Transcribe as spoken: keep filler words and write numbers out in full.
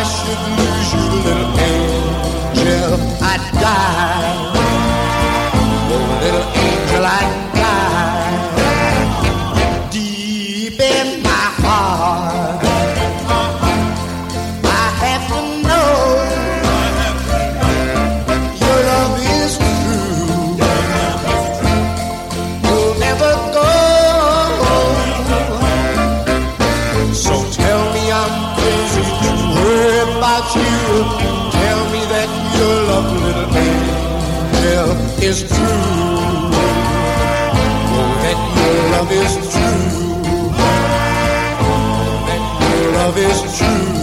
should lose you, little angel, I'd die. Oh, little angel, I'd die. Deep in my heart, I have to know your love is true. You'll never go. So tell me I'm crazy to worry about you. Tell me that your love, little angel, is true. Oh, that your love is true. That your love is true.